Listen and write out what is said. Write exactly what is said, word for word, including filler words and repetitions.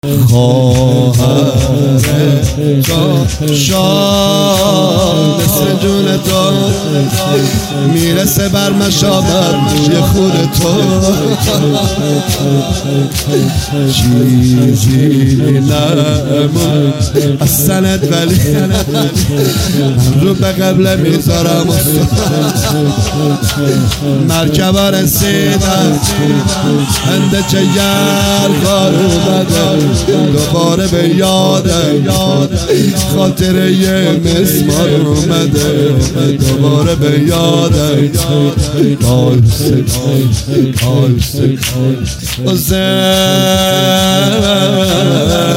خواهر تو شاد مثل جون تو میرسه بر مشابر یه خود تو چیزی نمون از سند ولی رو به قبل میذارم مرکبا رسیدم هنده چه یرخار اومده دوباره به یادم خاطره یه مسمار اومده دوباره به یادم کالسه کالسه کالسه